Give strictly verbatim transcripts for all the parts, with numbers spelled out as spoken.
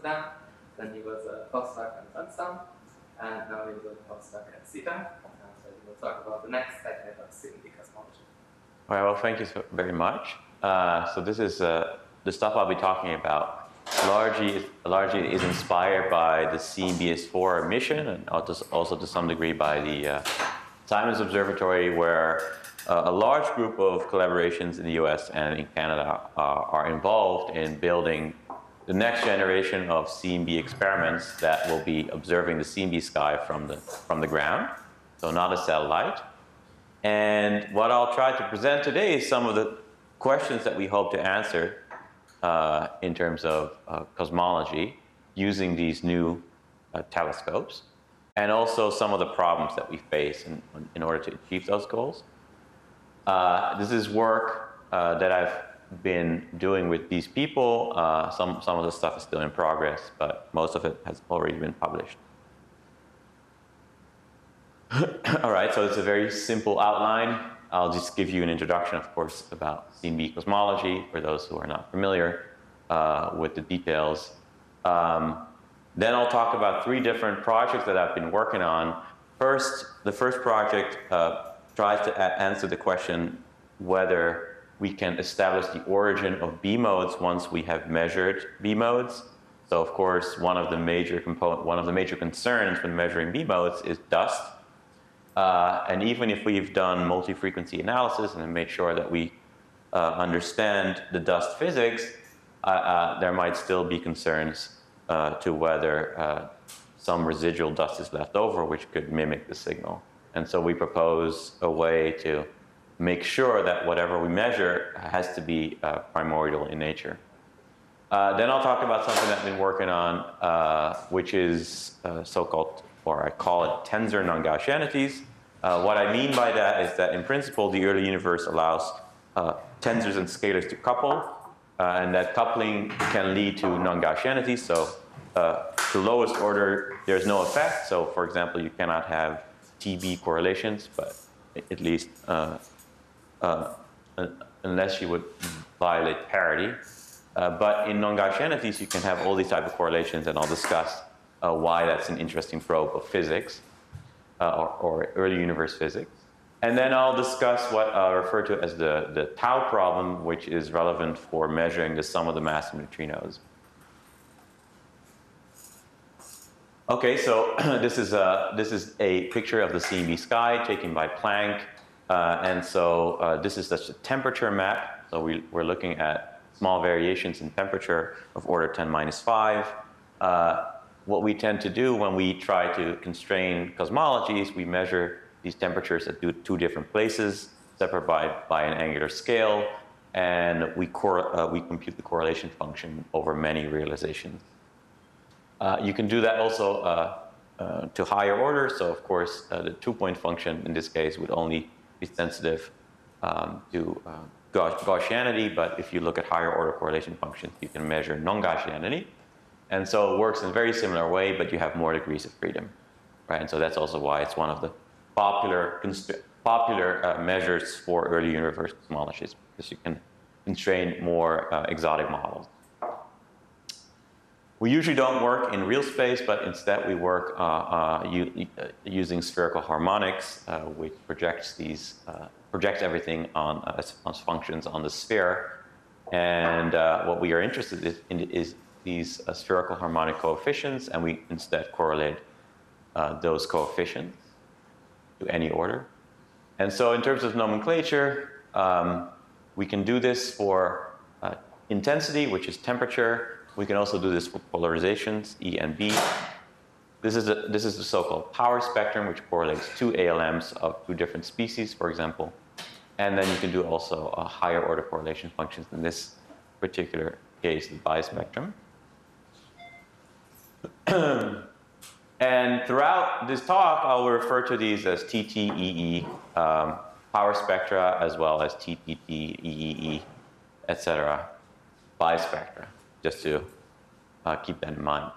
Amsterdam. Then he was a postdoc at Princeton, and now he's a postdoc at CETA. Uh, so he will talk about the next decade of C M B cosmology. All right, well, thank you so very much. Uh, so this is uh, the stuff I'll be talking about. Largely, largely is inspired by the C M B S four mission, and also to some degree by the uh, Simons Observatory, where uh, a large group of collaborations in the U S and in Canada uh, are involved in building the next generation of C M B experiments that will be observing the C M B sky from the, from the ground, so not a satellite. And what I'll try to present today is some of the questions that we hope to answer uh, in terms of uh, cosmology using these new uh, telescopes, and also some of the problems that we face in, in order to achieve those goals. Uh, this is work uh, that I've been doing with these people. Uh, some, some of the stuff is still in progress, but most of it has already been published. All right, so it's a very simple outline. I'll just give you an introduction, of course, about C M B cosmology for those who are not familiar uh, with the details. Um, then I'll talk about three different projects that I've been working on. First, the first project uh, tries to answer the question whether we can establish the origin of B modes once we have measured B modes. So, of course, one of the major component, one of the major concerns when measuring B modes is dust. Uh, and even if we've done multi-frequency analysis and made sure that we uh, understand the dust physics, uh, uh, there might still be concerns uh, to whether uh, some residual dust is left over, which could mimic the signal. And so we propose a way to make sure that whatever we measure has to be uh, primordial in nature. Uh, then I'll talk about something that I've been working on, uh, which is uh, so-called, or I call it tensor non-Gaussianities. Uh, what I mean by that is that in principle, the early universe allows uh, tensors and scalars to couple, uh, and that coupling can lead to non-Gaussianities. So uh, to lowest order, there's no effect. So for example, you cannot have T B correlations, but at least uh, uh, unless you would violate parity. Uh, but in non-Gaussianities, you can have all these type of correlations, and I'll discuss Uh, why that's an interesting probe of physics, uh, or, or early universe physics. And then I'll discuss what I refer to as the, the tau problem, which is relevant for measuring the sum of the mass of neutrinos. Okay, so this is, a, this is a picture of the C M B sky taken by Planck. Uh, and so uh, this is just a temperature map. So we, we're looking at small variations in temperature of order ten minus five. Uh, What we tend to do when we try to constrain cosmologies, we measure these temperatures at two different places, separated by, by an angular scale, and we, uh, we compute the correlation function over many realizations. Uh, you can do that also uh, uh, to higher order, so of course uh, the two-point function in this case would only be sensitive um, to uh, Gaussianity, but if you look at higher order correlation functions, you can measure non-Gaussianity. And so it works in a very similar way, but you have more degrees of freedom, right? And so that's also why it's one of the popular, popular uh, measures for early universe cosmologies, because you can constrain more uh, exotic models. We usually don't work in real space, but instead we work uh, uh, using spherical harmonics, uh, which projects these, uh, projects everything on uh, as functions on the sphere. And uh, what we are interested in is these uh, spherical harmonic coefficients, and we instead correlate uh, those coefficients to any order. And so in terms of nomenclature, um, we can do this for uh, intensity, which is temperature. We can also do this for polarizations, E and B. This is, a, this is the so-called power spectrum, which correlates two A L Ms of two different species, for example. And then you can do also a higher order correlation functions, in this particular case, the bispectrum. And throughout this talk, I'll refer to these as T T E E um, power spectra, as well as T P T, E E E, et cetera, bispectra, just to uh, keep that in mind.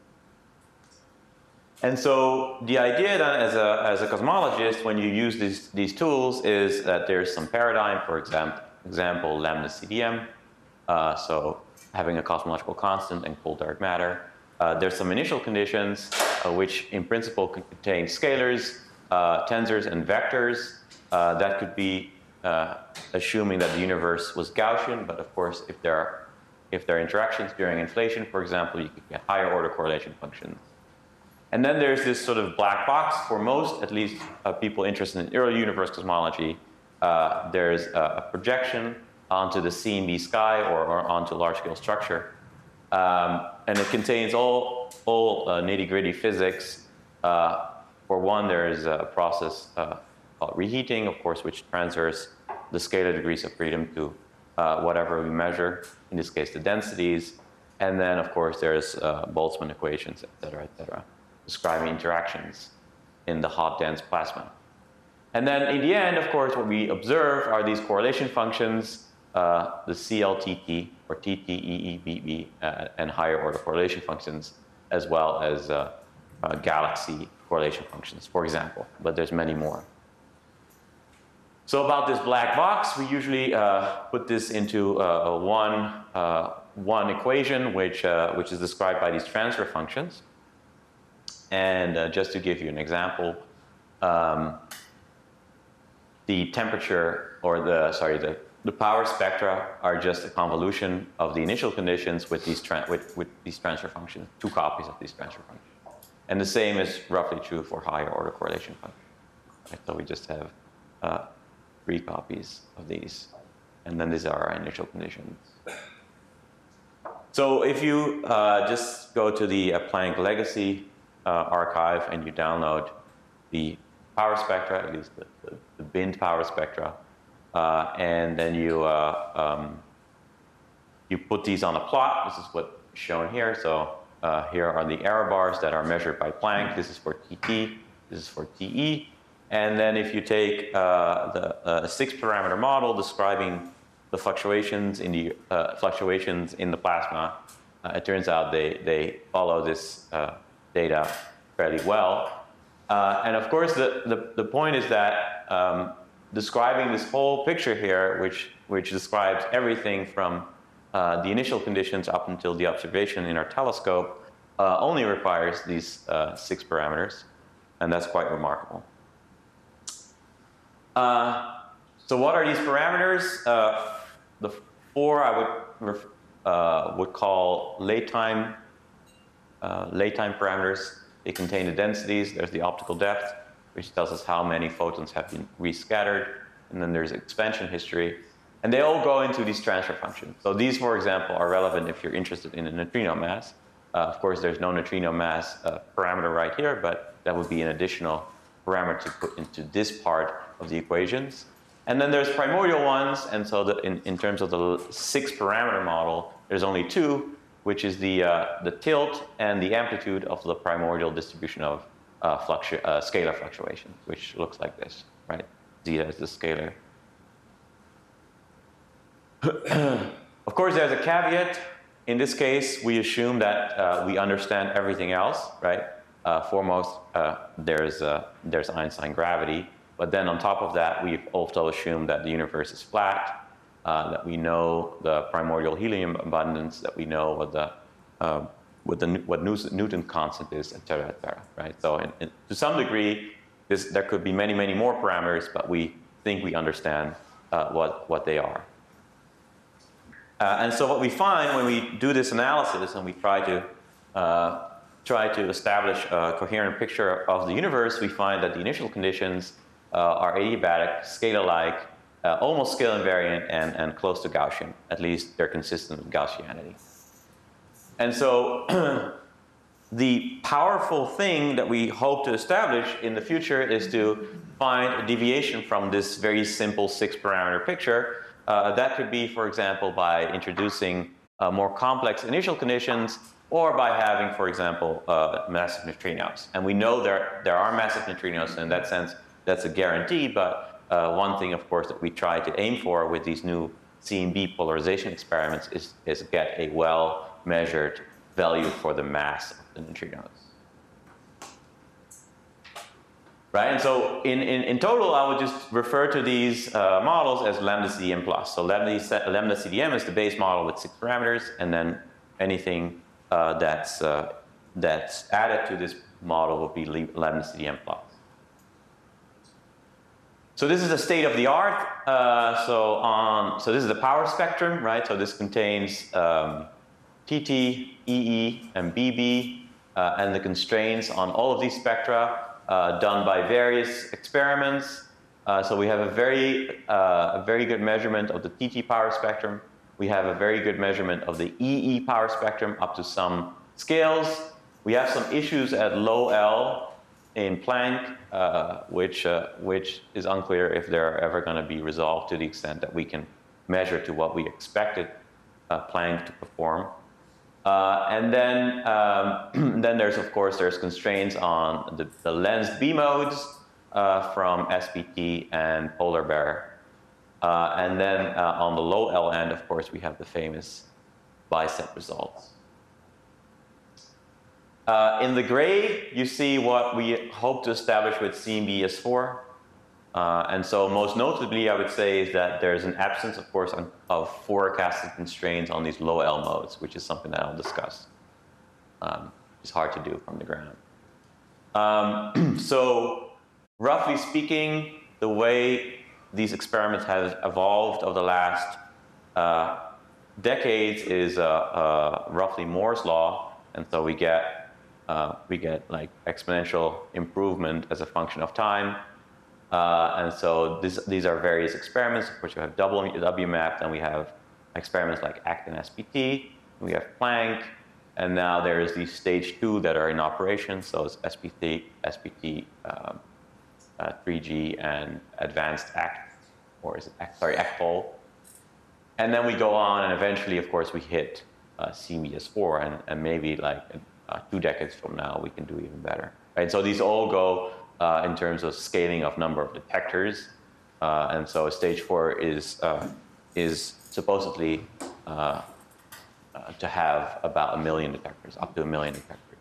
And so the idea then as a, as a cosmologist, when you use these, these tools, is that there's some paradigm, for example, example lambda C D M, uh, so having a cosmological constant and cold dark matter. uh, there's some initial conditions, uh, which in principle could contain scalars, uh, tensors, and vectors. Uh, that could be uh, assuming that the universe was Gaussian, but of course, if there are, if there are interactions during inflation, for example, you could get higher order correlation functions. And then there's this sort of black box for most, at least, uh, people interested in early universe cosmology. Uh, there's a, a projection onto the C M B sky or, or onto large-scale structure. Um, and it contains all, all uh, nitty-gritty physics. Uh, for one, there's a process uh, called reheating, of course, which transfers the scalar degrees of freedom to uh, whatever we measure, in this case, the densities. And then, of course, there's uh, Boltzmann equations, et cetera, et cetera, describing interactions in the hot, dense plasma. And then in the end, of course, what we observe are these correlation functions, uh, the C L T T, or T T, E E, B B, uh, and higher order correlation functions, as well as uh, uh, galaxy correlation functions, for example. But there's many more. So about this black box, we usually uh, put this into uh, a one, uh, one equation, which, uh, which is described by these transfer functions. And uh, just to give you an example, um, the temperature, or the, sorry, the, the power spectra are just a convolution of the initial conditions with these, with, with these transfer functions, two copies of these transfer functions. And the same is roughly true for higher order correlation functions. Right? So we just have uh, three copies of these. And then these are our initial conditions. So if you uh, just go to the uh, Planck Legacy uh, archive and you download the power spectra, at least the, the, the binned power spectra, uh, and then you, uh, um, you put these on a plot. This is what's shown here. So uh, here are the error bars that are measured by Planck. This is for T T, this is for T E. And then if you take uh, the uh, six parameter model describing the fluctuations in the, uh, fluctuations in the plasma, uh, it turns out they, they follow this uh, data fairly well. Uh, and of course, the, the, the point is that um, describing this whole picture here, which, which describes everything from uh, the initial conditions up until the observation in our telescope, uh, only requires these uh, six parameters. And that's quite remarkable. Uh, so what are these parameters? Uh, the four I would, uh, would call late time, uh, late time parameters. They contain the densities. There's the optical depth, which tells us how many photons have been rescattered. And then there's expansion history. And they all go into these transfer functions. So these, for example, are relevant if you're interested in a neutrino mass. Uh, of course, there's no neutrino mass uh, parameter right here, but that would be an additional parameter to put into this part of the equations. And then there's primordial ones. And so the, in, in terms of the six parameter model, there's only two, which is the, uh, the tilt and the amplitude of the primordial distribution of uh, fluctu uh, scalar fluctuations, which looks like this, right? Zeta is the scalar. Of course, there's a caveat. In this case, we assume that uh, we understand everything else, right? Uh, foremost, uh, there's, uh, there's Einstein gravity. But then on top of that, we've also assumed that the universe is flat, uh, that we know the primordial helium abundance, that we know what the, uh, what, the, what Newton constant is, et cetera, et cetera, right? So in, in, to some degree, this, there could be many, many more parameters, but we think we understand uh, what, what they are. Uh, and so what we find when we do this analysis and we try to uh, try to establish a coherent picture of the universe, we find that the initial conditions uh, are adiabatic, scalar-like, uh, almost scale invariant, and, and close to Gaussian. At least they're consistent with Gaussianity. And so the powerful thing that we hope to establish in the future is to find a deviation from this very simple six-parameter picture. Uh, that could be, for example, by introducing uh, more complex initial conditions, or by having, for example, uh, massive neutrinos. And we know there, there are massive neutrinos, and in that sense, that's a guarantee. But uh, one thing, of course, that we try to aim for with these new C M B polarization experiments is, is get a well-measured value for the mass of the neutrinos. Right, and so in, in, in total, I would just refer to these uh, models as lambda C D M plus. So lambda, lambda C D M is the base model with six parameters, and then anything uh, that's uh, that's added to this model will be lambda C D M plus. So this is the state of the art. Uh, so on, so this is the power spectrum, right? So this contains um, T T, E E, and B B, uh, and the constraints on all of these spectra uh, done by various experiments. Uh, so we have a very, uh, a very good measurement of the T T power spectrum. We have a very good measurement of the E E power spectrum up to some scales. We have some issues at low L in Planck, uh, which, uh, which is unclear if they're ever going to be resolved to the extent that we can measure to what we expected uh, Planck to perform. Uh, and then, um, then there's, of course, there's constraints on the, the lensed B modes uh, from S P T and polar bear. Uh, and then uh, on the low L end, of course, we have the famous bicep results. Uh, in the gray, you see what we hope to establish with C M B S four. Uh, and so most notably, I would say, is that there's an absence, of course, on, of forecasted constraints on these low L modes, which is something that I'll discuss. Um, it's hard to do from the ground. Um, so roughly speaking, the way these experiments have evolved over the last uh, decades is uh, uh, roughly Moore's law. And so we get Uh, we get like exponential improvement as a function of time. Uh, and so this, these are various experiments. Of course, you have W mapped, and we have experiments like ACT and S P T. We have Planck, and now there is these stage two that are in operation. So it's S P T, S P T, um, uh, three G, and advanced ACT, or is it ACT, sorry, ACT-Pol. And then we go on, and eventually, of course, we hit uh, C M B S four, and, and maybe like Uh, two decades from now, we can do even better. Right? So these all go uh, in terms of scaling of number of detectors. Uh, and so stage four is, uh, is supposedly uh, uh, to have about a million detectors, up to a million detectors.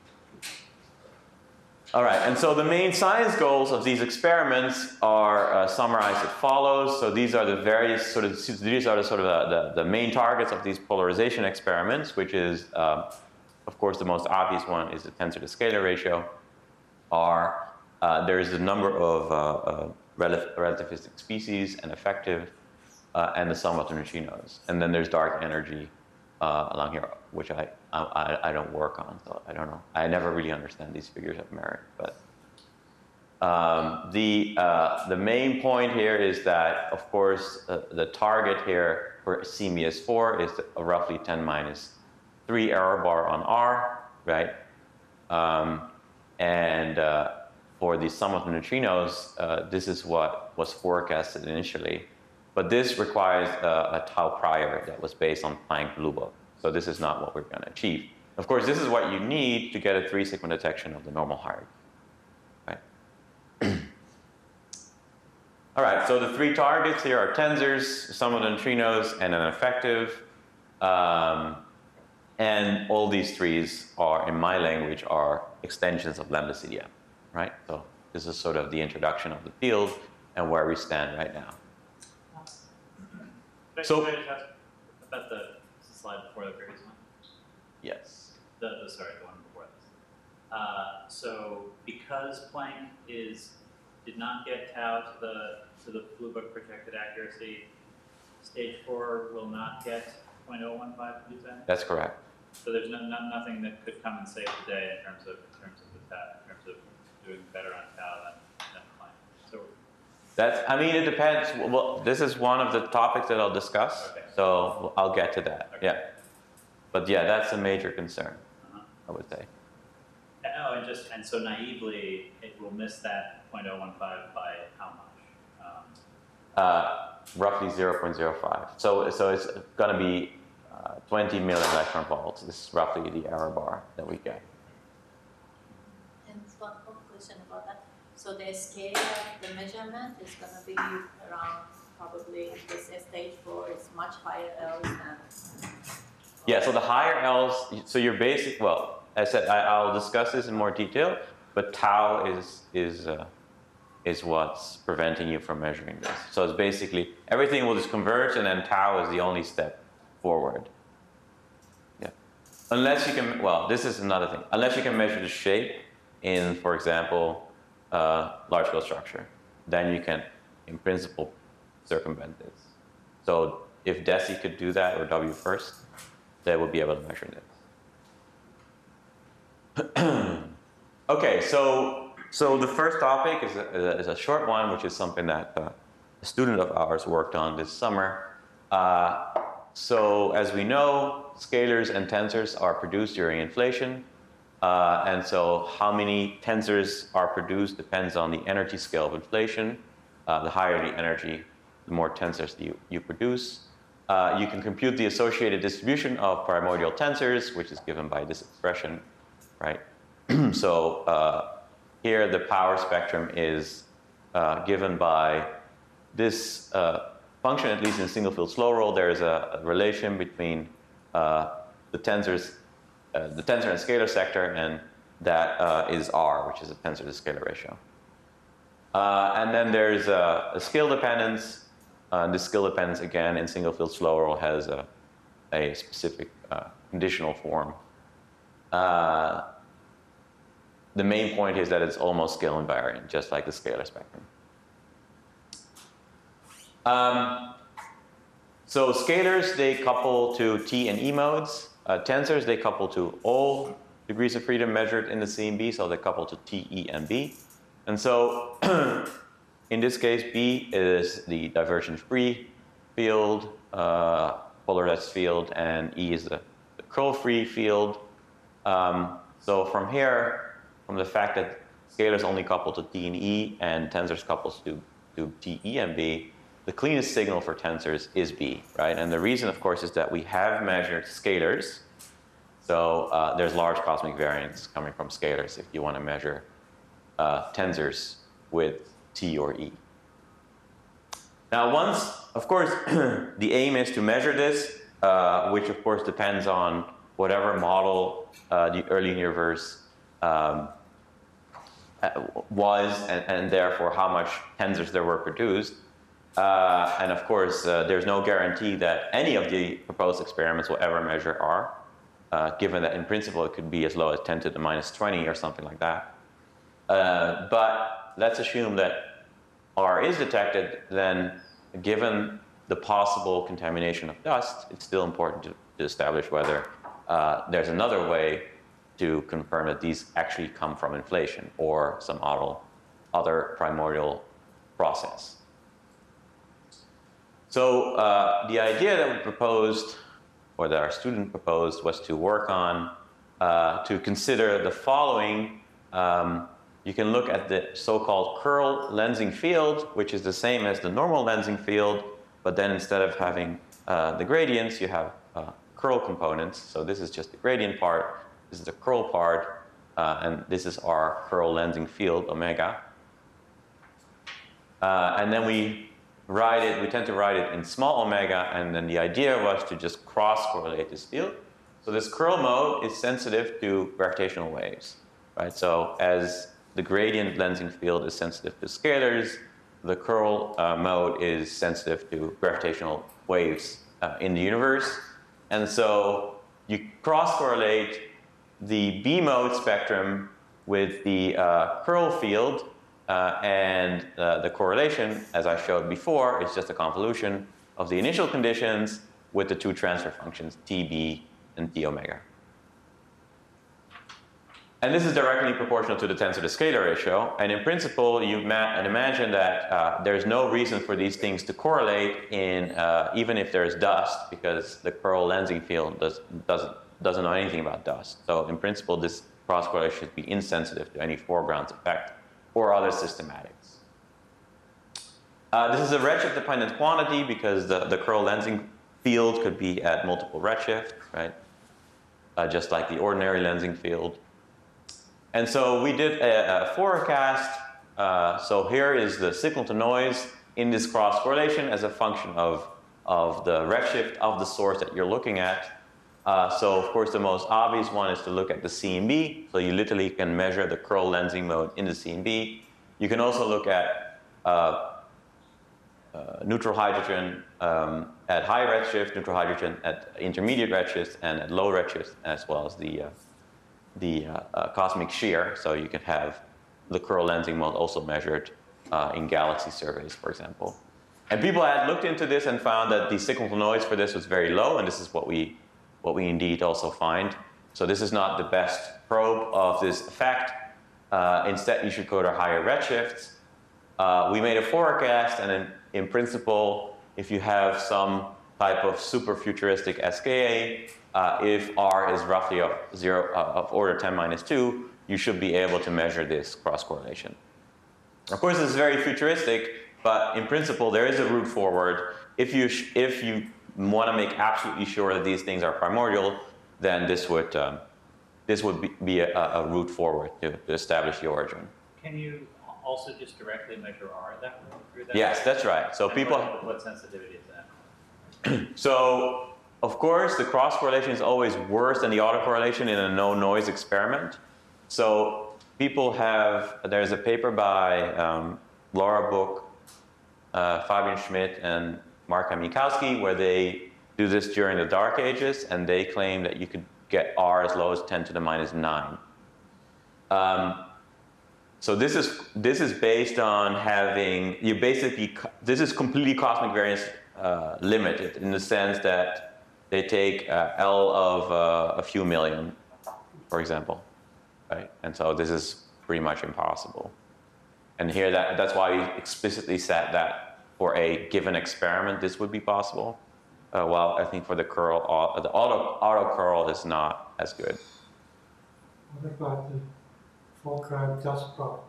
All right, and so the main science goals of these experiments are uh, summarized as follows. So these are the various sort of, these are the sort of the, the, the main targets of these polarization experiments, which is um, of course, the most obvious one is the tensor to scalar ratio. R, uh, there is a number of uh, uh, relative, relativistic species and effective, uh, and the sum of the neutrinos. And then there's dark energy uh, along here, which I, I, I don't work on, so I don't know. I never really understand these figures of merit. But um, the, uh, the main point here is that, of course, uh, the target here for C M B S four is roughly ten minus three error bar on R, right? Um, and uh, for the sum of the neutrinos, uh, this is what was forecasted initially. But this requires uh, a tau prior that was based on Planck Blue Book. So this is not what we're going to achieve. Of course, this is what you need to get a three sigma detection of the normal hierarchy, right? All right, so the three targets here are tensors, sum of the neutrinos, and an effective. Um, And all these trees are, in my language, are extensions of lambda C D M, right? So this is sort of the introduction of the field and where we stand right now. So, can I just ask about the slide before the previous one? Yes. The, the sorry, the one before this. Uh, so because Planck is did not get tau to the to the Blue Book projected accuracy, stage four will not get zero point zero one five. Did you say? That's correct. So there's no, no, nothing that could come and save the day in terms of in terms of the tau, in terms of doing better on tau than, than Planck. So that's. I mean, it depends. Well, this is one of the topics that I'll discuss. Okay. So I'll get to that. Okay. Yeah. But yeah, that's a major concern. Uh-huh. I would say. Oh, and just and so naively, it will miss that zero point zero one five by how much? Um, Uh, roughly zero point zero five. So so it's going to be Uh, twenty million electron volts. This is roughly the error bar that we get. And one more question about that. So the scale of the measurement is going to be around probably this stage four is much higher L's than. Yeah. So the higher L's. So your basic. Well, I said I, I'll discuss this in more detail. But tau is is uh, is what's preventing you from measuring this. So it's basically everything will just converge, and then tau is the only step forward. Yeah. Unless you can, well, this is another thing. Unless you can measure the shape in, for example, uh, large-scale structure, then you can, in principle, circumvent this. So if DESI could do that, or W first, they would be able to measure this. Okay, so so the first topic is a, is a short one, which is something that uh, a student of ours worked on this summer. Uh, so as we know, scalars and tensors are produced during inflation. Uh, and so how many tensors are produced depends on the energy scale of inflation. Uh, the higher the energy, the more tensors you, you produce. Uh, you can compute the associated distribution of primordial tensors, which is given by this expression, right? So uh, here the power spectrum is uh, given by this uh, function, at least in single field slow roll. There is a, a relation between uh, the tensors, uh, the tensor and scalar sector, and that uh, is R, which is a tensor to scalar ratio. Uh, and then there's a, a scale dependence. Uh, this scale dependence, again, in single field slow roll has a, a specific uh, conditional form. Uh, the main point is that it's almost scale invariant, just like the scalar spectrum. Um, so scalars, they couple to T and E modes. Uh, tensors, they couple to all degrees of freedom measured in the C and B, so they couple to T, E, and B. And so in this case, B is the divergence-free field, uh, polarized field, and E is the, the curl-free field. Um, so from here, from the fact that scalars only couple to T and E, and tensors couples to, to T, E, and B, the cleanest signal for tensors is B, right? And the reason, of course, is that we have measured scalars. So uh, there's large cosmic variance coming from scalars if you want to measure uh, tensors with T or E. Now once, of course, the aim is to measure this, uh, which of course depends on whatever model uh, the early universe um, was, and, and therefore how much tensors there were produced. Uh, and of course, uh, there's no guarantee that any of the proposed experiments will ever measure R, uh, given that in principle it could be as low as ten to the minus twenty or something like that. Uh, but let's assume that R is detected, then given the possible contamination of dust, it's still important to, to establish whether uh, there's another way to confirm that these actually come from inflation or some other, other primordial process. So uh, the idea that we proposed, or that our student proposed, was to work on, uh, to consider the following. Um, you can look at the so-called curl lensing field, which is the same as the normal lensing field, but then instead of having uh, the gradients, you have uh, curl components. So this is just the gradient part, this is the curl part, uh, and this is our curl lensing field, omega. Uh, and then we write it, we tend to write it in small omega, and then the idea was to just cross-correlate this field. So this curl mode is sensitive to gravitational waves, right? So as the gradient lensing field is sensitive to scalars, the curl uh, mode is sensitive to gravitational waves uh, in the universe. And so you cross-correlate the B mode spectrum with the uh, curl field, uh, and uh, the correlation, as I showed before, is just a convolution of the initial conditions with the two transfer functions, T B and T omega. And this is directly proportional to the tensor to scalar ratio. And in principle, you ma imagine that uh, there's no reason for these things to correlate in, uh, even if there's dust, because the curl lensing field does, doesn't, doesn't know anything about dust. So in principle, this cross correlation should be insensitive to any foreground effect or other systematics. Uh, this is a redshift dependent quantity because the, the curl lensing field could be at multiple redshift, right? Uh, just like the ordinary lensing field. And so we did a, a forecast. Uh, so here is the signal to noise in this cross correlation as a function of, of the redshift of the source that you're looking at. Uh, so of course the most obvious one is to look at the C and B. So you literally can measure the curl lensing mode in the C and B. You can also look at uh, uh, neutral hydrogen um, at high redshift, neutral hydrogen at intermediate redshift, and at low redshift, as well as the, uh, the uh, uh, cosmic shear. So you can have the Curl lensing mode also measured uh, in galaxy surveys, for example. And people had looked into this and found that the signal to noise for this was very low, and this is what we, what we indeed also find. So this is not the best probe of this effect. Uh, instead, you should go to higher redshifts. Uh, we made a forecast, and in, in principle, if you have some type of super futuristic S K A, uh, if R is roughly of zero uh, of order ten minus two, you should be able to measure this cross correlation. Of course, this is very futuristic, but in principle, there is a route forward. If you sh if you want to make absolutely sure that these things are primordial, then this would um, this would be, be a, a route forward to, to establish the origin. Can you also just directly measure R that way? Through that Yes, way? that's right. So And people. What, what sensitivity is that? So of course, the cross correlation is always worse than the autocorrelation in a no noise experiment. So people have. There's a paper by um, Laura Book, uh, Fabian Schmidt, and Mark Mikowski, where they do this during the dark ages, and they claim that you could get R as low as ten to the minus nine. Um, so this is this is based on having you basically this is completely cosmic variance uh, limited in the sense that they take uh, L of uh, a few million, for example, right? And so this is pretty much impossible. And here that that's why we explicitly said that for a given experiment this would be possible. Uh, well, I think for the curl, uh, the auto auto curl is not as good. What about the foreground dust problem?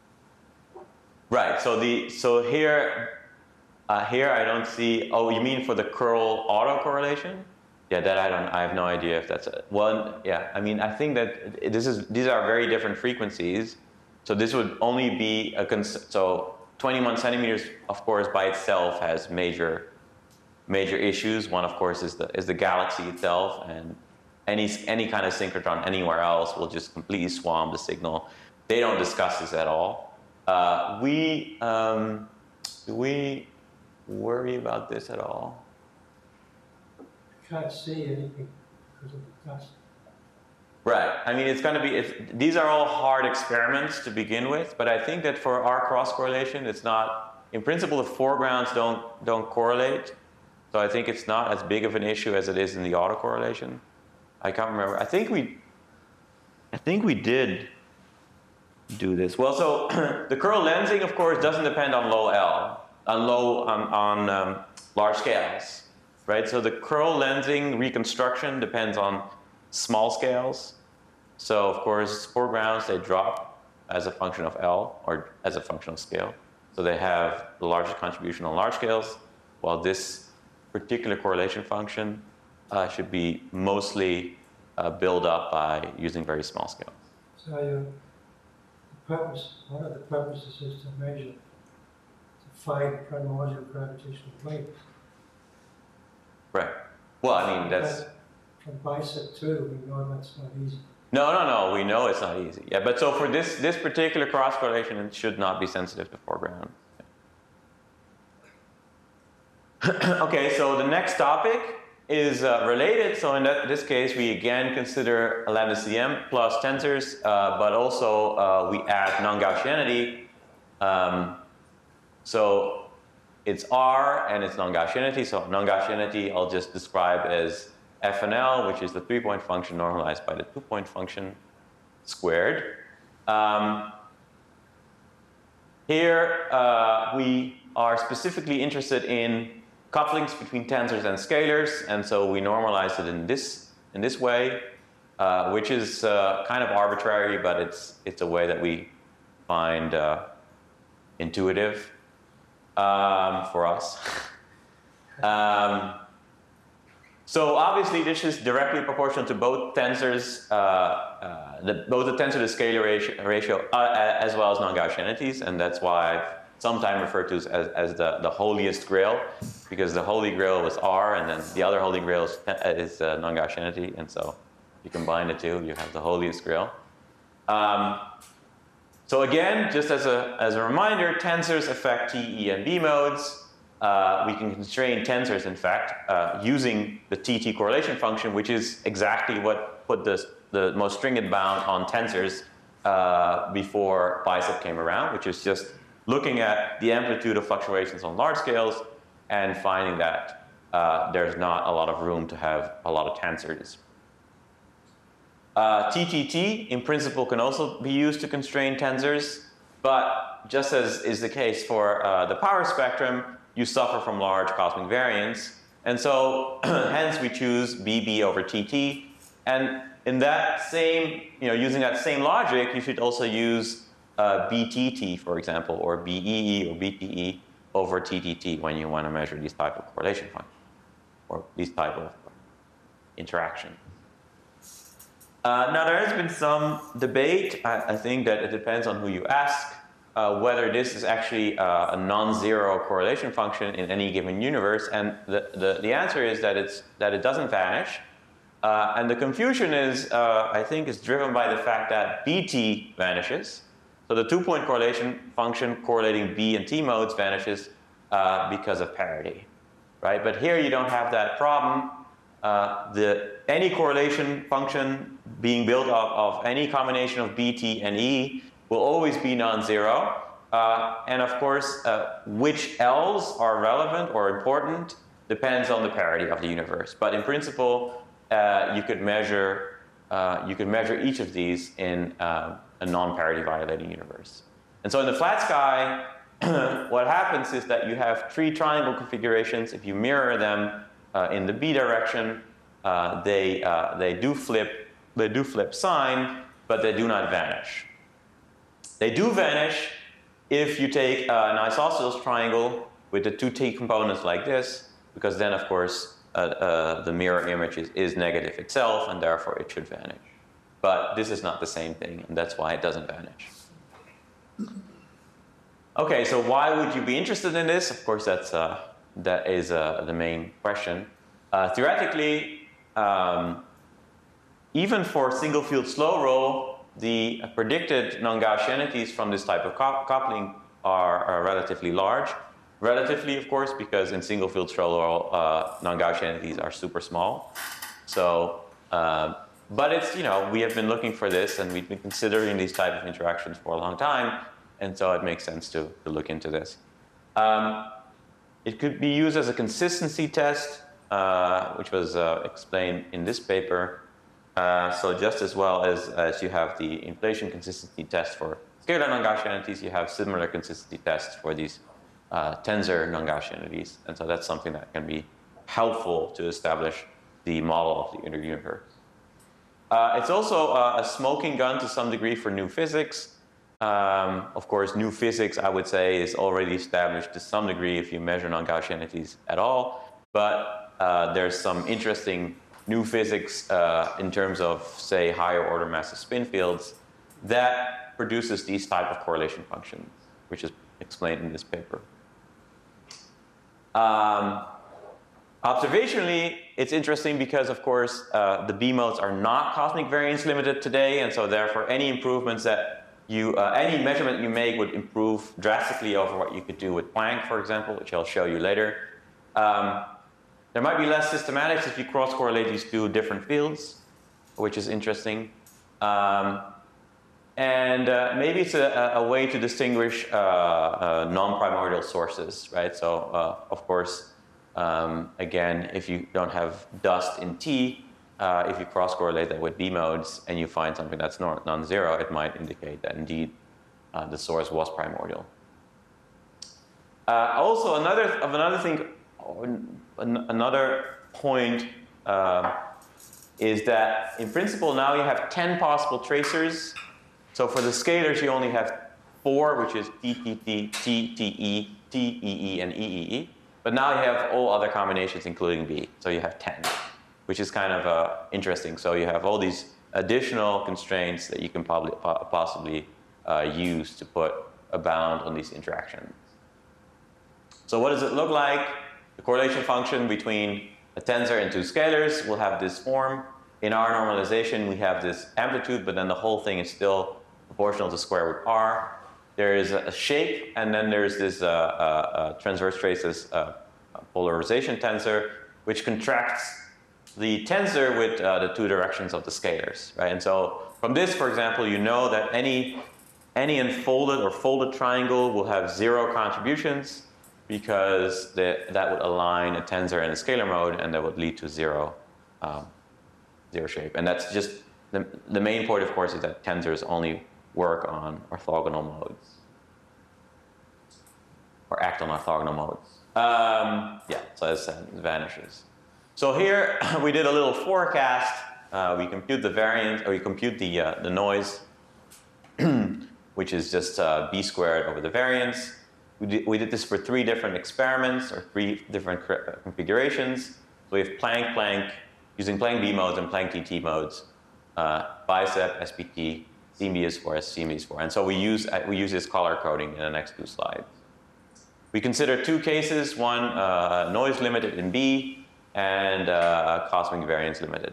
Right. So the so here, uh, here I don't see. Oh, you mean for the curl autocorrelation? Yeah, that I don't. I have no idea if that's a, one. Yeah, I mean, I think that this is these are very different frequencies. So this would only be a cons so twenty-one centimeters, of course, by itself has major. Major issues. One, of course, is the is the galaxy itself, and any any kind of synchrotron anywhere else will just completely swamp the signal. They don't discuss this at all. Uh, we um, do we worry about this at all? Can't see anything because of the dust. Right. I mean, it's going to be. If, these are all hard experiments to begin with, but I think that for our cross correlation, it's not. In principle, the foregrounds don't don't correlate. So I think it's not as big of an issue as it is in the autocorrelation. I can't remember. I think we, I think we did do this. Well, so the curl lensing, of course, doesn't depend on low L, on low on, on um, large scales, right? So the curl lensing reconstruction depends on small scales. So of course, foregrounds they drop as a function of L or as a function of scale. So they have the largest contribution on large scales, while this particular correlation function uh, should be mostly uh, built up by using very small scales. So you, the purpose, one of the purposes is to measure, to find primordial gravitational waves. Right. Well, I mean, that's... But from BICEP two, we know that's not easy. No, no, no, we know it's not easy. Yeah, but so for this, this particular cross correlation, it should not be sensitive to foreground. Okay, so the next topic is uh, related. So in that, this case, we again consider lambda C M plus tensors, uh, but also uh, we add non-Gaussianity. Um, so it's R and it's non-Gaussianity. So non-Gaussianity I'll just describe as F N L, which is the three-point function normalized by the two-point function squared. Um, here uh, we are specifically interested in couplings between tensors and scalars, and so we normalize it in this in this way, uh, which is uh, kind of arbitrary, but it's it's a way that we find uh, intuitive um, for us. um, so obviously, this is directly proportional to both tensors, uh, uh, the, both the tensor to scalar ratio, ratio uh, as well as non-Gaussianities, and that's why I've sometimes referred to as, as the, the holiest grail, because the holy grail was R, and then the other holy grail is, is uh, non-Gaussianity, and so you combine the two, you have the holiest grail. Um, so again, just as a, as a reminder, tensors affect T, E, and B modes. uh, we can constrain tensors, in fact, uh, using the T T correlation function, which is exactly what put the, the most stringent bound on tensors uh, before BICEP came around, which is just looking at the amplitude of fluctuations on large scales and finding that uh, there's not a lot of room to have a lot of tensors. Uh, T T T, in principle, can also be used to constrain tensors, but just as is the case for uh, the power spectrum, you suffer from large cosmic variance. And so, hence, we choose B B over T T. And in that same, you know, using that same logic, you should also use uh, B T T, for example, or B E E or B T E over T T T when you want to measure these type of correlation functions, or these type of interaction. Uh, now, there has been some debate. I, I think that it depends on who you ask, uh, whether this is actually uh, a non-zero correlation function in any given universe. And the, the, the answer is that, it's, that it doesn't vanish. Uh, and the confusion is, uh, I think, is driven by the fact that B T vanishes. So the two-point correlation function correlating B and T modes vanishes uh, because of parity, right? But here you don't have that problem. Uh, the, any correlation function being built up of any combination of B, T, and E will always be non-zero. Uh, and of course, uh, which L's are relevant or important depends on the parity of the universe. But in principle, uh, you could measure uh, you could measure each of these in uh, a non-parity violating universe. And so in the flat sky, what happens is that you have three triangle configurations. If you mirror them uh, in the B direction, uh, they uh, they do flip they do flip sign, but they do not vanish. They do vanish if you take uh, an isosceles triangle with the two T components like this, because then of course uh, uh, the mirror image is, is negative itself, and therefore it should vanish. But this is not the same thing, and that's why it doesn't vanish. Okay, so why would you be interested in this? Of course, that's uh, that is uh, the main question. Uh, theoretically, um, even for single field slow roll, the predicted non-Gaussianities from this type of coupling are, are relatively large. Relatively, of course, because in single field slow roll, uh, non-Gaussianities are super small. So, uh, but it's, you know, we have been looking for this, and we've been considering these type of interactions for a long time, and so it makes sense to, to look into this. Um, it could be used as a consistency test, uh, which was uh, explained in this paper. Uh, so just as well as, as you have the inflation consistency test for scalar non-Gaussianities, you have similar consistency tests for these uh, tensor non-Gaussianities. And so that's something that can be helpful to establish the model of the inner universe. Uh, it's also uh, a smoking gun to some degree for new physics. Um, of course, new physics, I would say, is already established to some degree if you measure non-Gaussianities at all. But uh, there's some interesting new physics uh, in terms of, say, higher order massive spin fields that produces these type of correlation functions, which is explained in this paper. Um, observationally, it's interesting because, of course, uh, the B modes are not cosmic variance limited today, and so therefore any improvements that you, uh, any measurement you make would improve drastically over what you could do with Planck, for example, which I'll show you later. Um, There might be less systematics if you cross-correlate these two different fields, which is interesting. Um, and uh, maybe it's a, a way to distinguish uh, uh, non-primordial sources, right? So, uh, of course, um, again, if you don't have dust in T, uh, if you cross-correlate that with B modes and you find something that's non-zero, it might indicate that indeed uh, the source was primordial. Uh, also, another, of another thing, Another point uh, is that, in principle, now you have ten possible tracers. So for the scalars, you only have four, which is T, T, T, T, T, E, T, E, E, and E, E, E. But now you have all other combinations, including B. So you have ten, which is kind of uh, interesting. So you have all these additional constraints that you can probably, possibly uh, use to put a bound on these interactions. So what does it look like? The correlation function between a tensor and two scalars will have this form. In our normalization, we have this amplitude, but then the whole thing is still proportional to square root r. there is a shape, and then there's this uh, uh, uh, transverse traces uh, polarization tensor, which contracts the tensor with uh, the two directions of the scalars, right? And so from this, for example, you know that any, any unfolded or folded triangle will have zero contributions, because the, that would align a tensor in a scalar mode, and that would lead to zero, um, zero shape. And that's just, the, the main point, of course, is that tensors only work on orthogonal modes, or act on orthogonal modes. Um, yeah, so as I said, it vanishes. So here we did a little forecast. Uh, we compute the variance, or we compute the, uh, the noise, which is just uh, b squared over the variance. We did, we did this for three different experiments, or three different configurations. So we have Planck, Planck, using Planck B modes and Planck T T modes, uh, BICEP, S P T, C M B S four, C M B S four. And so we use, we use this color coding in the next two slides. We consider two cases, one uh, noise limited in B, and uh, cosmic variance limited.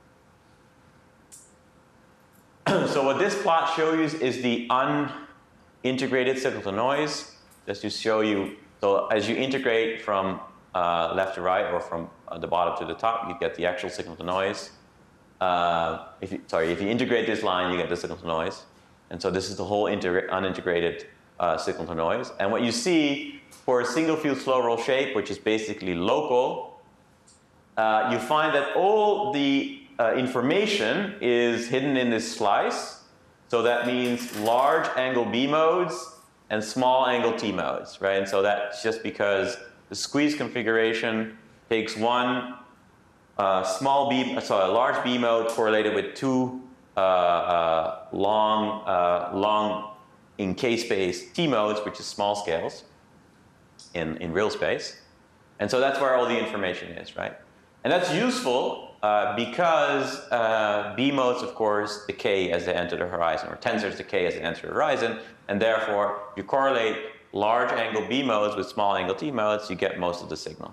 So what this plot shows you is the unintegrated signal to noise. Just to show you, so as you integrate from uh, left to right, or from uh, the bottom to the top, you get the actual signal to noise. Uh, if you, sorry, if you integrate this line, you get the signal to noise. And so this is the whole unintegrated uh, signal to noise. And what you see for a single field slow roll shape, which is basically local, uh, you find that all the uh, information is hidden in this slice. So that means large angle B modes and small angle T modes, right? And so that's just because the squeeze configuration takes one uh, small B, so a large B mode correlated with two uh, uh, long, uh, long in K space T modes, which is small scales in, in real space. And so that's where all the information is, right? And that's useful uh, because uh, B modes, of course, decay as they enter the horizon, or tensors decay as they enter the horizon. And therefore, if you correlate large angle B modes with small angle T modes, you get most of the signal.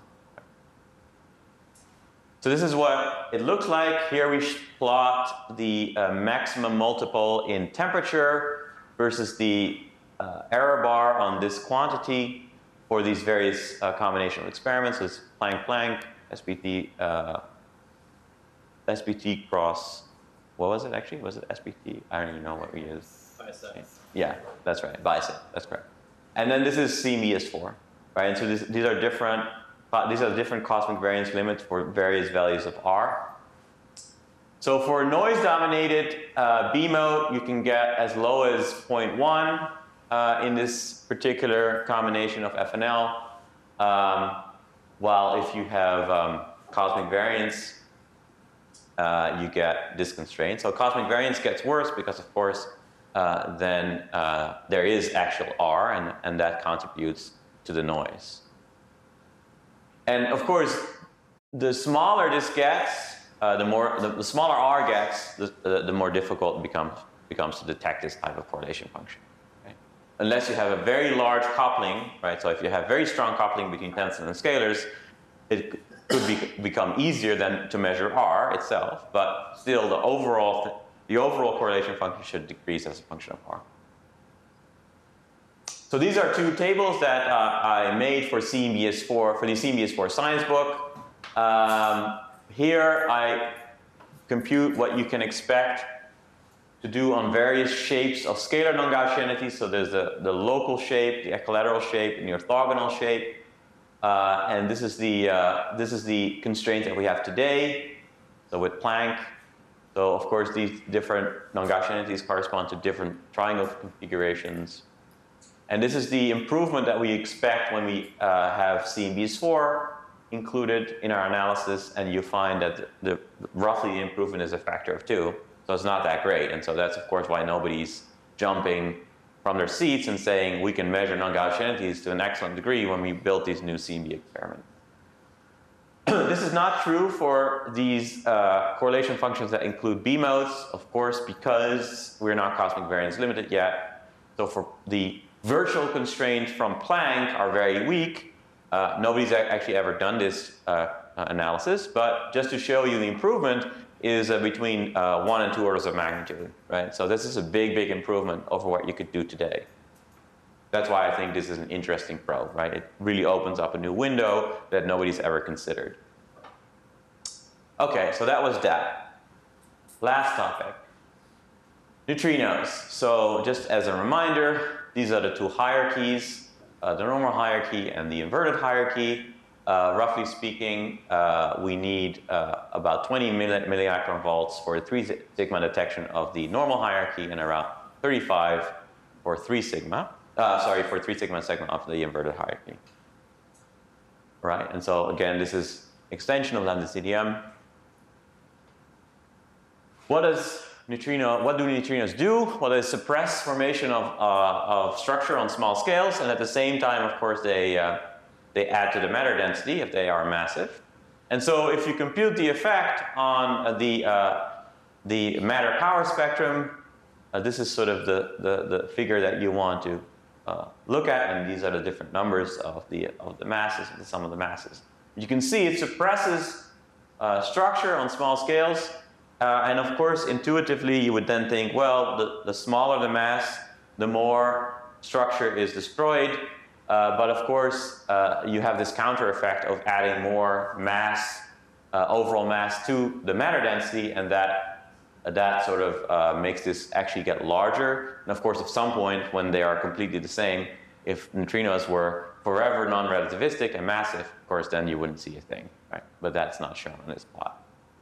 So this is what it looks like. Here we plot the uh, maximum multiple in temperature versus the uh, error bar on this quantity for these various uh, combination of experiments. It's Planck, Planck, S P T, uh, S P T cross, what was it actually? Was it S P T? I don't even know what we used. BICEP. Yeah, that's right, BICEP, that's correct. And then this is C M B S four, right? And so this, these are different, uh, these are different cosmic variance limits for various values of R. So for noise-dominated uh, B mode, you can get as low as zero point one uh, in this particular combination of F and L, um, while if you have um, cosmic variance, uh, you get this constraint. So cosmic variance gets worse because, of course, uh, then uh, there is actual R, and, and that contributes to the noise. And of course, the smaller this gets, uh, the more the, the smaller R gets, the, the, the more difficult it becomes becomes to detect this type of correlation function. Okay? Unless you have a very large coupling, right? So if you have very strong coupling between tensors and scalars, it could be, become easier than to measure R itself. But still, the overall the overall correlation function should decrease as a function of R. So these are two tables that uh, I made for C M B S four, for the C M B S four science book. Um, here I compute what you can expect to do on various shapes of scalar non-Gaussianity. So there's the, the local shape, the equilateral shape, and the orthogonal shape. Uh, and this is the uh, this is the constraint that we have today. So with Planck, so of course these different non-Gaussianities correspond to different triangle configurations. And this is the improvement that we expect when we uh, have C M B S four included in our analysis, and you find that the, the roughly the improvement is a factor of two, so it's not that great. And so that's of course why nobody's jumping from their seats and saying we can measure non-Gaussianities to an excellent degree when we built these new C M B experiments. This is not true for these uh, correlation functions that include B modes, of course, because we're not cosmic variance limited yet. So for the virtual constraints from Planck are very weak. Uh, nobody's actually ever done this uh, analysis, but just to show you the improvement is uh, between uh, one and two orders of magnitude, right? So this is a big, big improvement over what you could do today. That's why I think this is an interesting probe, right? It really opens up a new window that nobody's ever considered. Okay, so that was that. Last topic, neutrinos. So just as a reminder, these are the two hierarchies, uh, the normal hierarchy and the inverted hierarchy. Uh, roughly speaking, uh, we need uh, about twenty milli milliacuron volts for three sigma detection of the normal hierarchy and around thirty-five for three sigma. Uh, sorry, for three sigma segment of the inverted hierarchy. Right, and so again, this is extension of lambda C D M. What does neutrino? What do neutrinos do? Well, they suppress formation of uh, of structure on small scales, and at the same time, of course, they uh, they add to the matter density if they are massive. And so, if you compute the effect on uh, the uh, the matter power spectrum, uh, this is sort of the the, the figure that you want to uh, look at, and these are the different numbers of the of the masses, the sum of the masses. You can see it suppresses uh, structure on small scales. Uh, and of course, intuitively, you would then think, well, the, the smaller the mass, the more structure is destroyed. Uh, but of course, uh, you have this counter effect of adding more mass, uh, overall mass to the matter density, and that, uh, that sort of uh, makes this actually get larger. And of course, at some point, when they are completely the same, if neutrinos were forever non-relativistic and massive, of course, then you wouldn't see a thing, right? But that's not shown in this plot.